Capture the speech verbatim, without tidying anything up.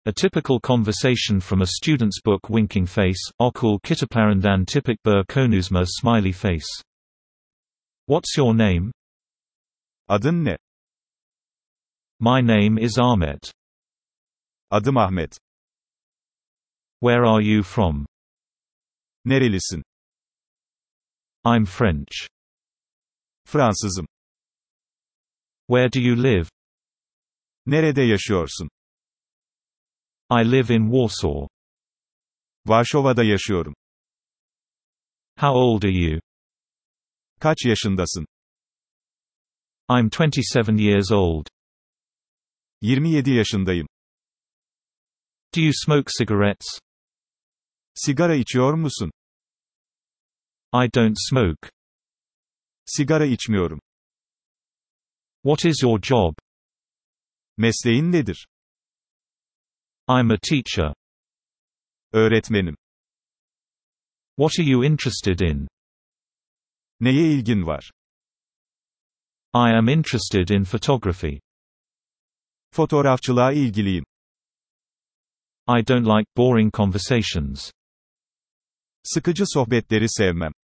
A typical conversation from a student's book. Winking face, okul kitaplarından tipik bir konuşma. Smiley face. What's your name? Adın ne? My name is Ahmet. Adım Ahmet. Where are you from? Nerelisin? I'm French. Fransızım. Where do you live? Nerede yaşıyorsun? I live in Warsaw. Varşova'da yaşıyorum. How old are you? Kaç yaşındasın? I'm twenty-seven years old. yirmi yedi yaşındayım. Do you smoke cigarettes? Sigara içiyor musun? I don't smoke. Sigara içmiyorum. What is your job? Mesleğin nedir? I'm a teacher. Öğretmenim. What are you interested in? Neye ilgin var? I am interested in photography. Fotoğrafçılığa ilgiliyim. I don't like boring conversations. Sıkıcı sohbetleri sevmem.